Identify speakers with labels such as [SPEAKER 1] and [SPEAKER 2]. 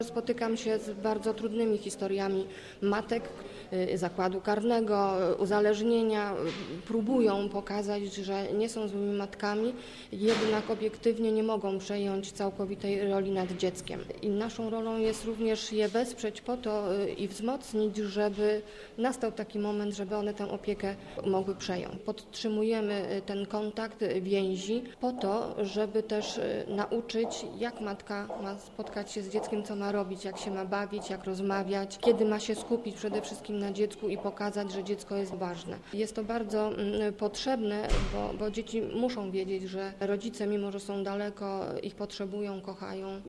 [SPEAKER 1] Spotykam się z bardzo trudnymi historiami matek zakładu karnego, uzależnienia. Próbują pokazać, że nie są złymi matkami, jednak obiektywnie nie mogą przejąć całkowitej roli nad dzieckiem. I naszą rolą jest również je wesprzeć po to i wzmocnić, żeby nastał taki moment, żeby one tę opiekę mogły przejąć. Podtrzymujemy ten kontakt, więzi po to, żeby też nauczyć, jak matka ma spotkać się z dzieckiem, co ma robić, jak się ma bawić, jak rozmawiać, kiedy ma się skupić przede wszystkim na dziecku i pokazać, że dziecko jest ważne. Jest to bardzo potrzebne, bo dzieci muszą wiedzieć, że rodzice, mimo że są daleko, ich potrzebują, kochają